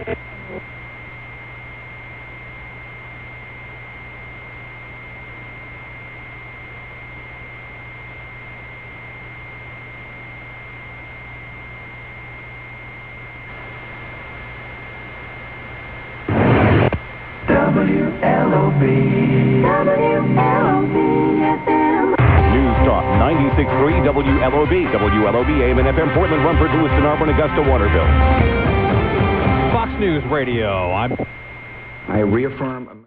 WLOB FM. News Talk 96.3 WLOB. WLOB AM and FM, Portland, Rumford, Lewiston, Auburn, Augusta, Waterville. Fox News Radio. I reaffirm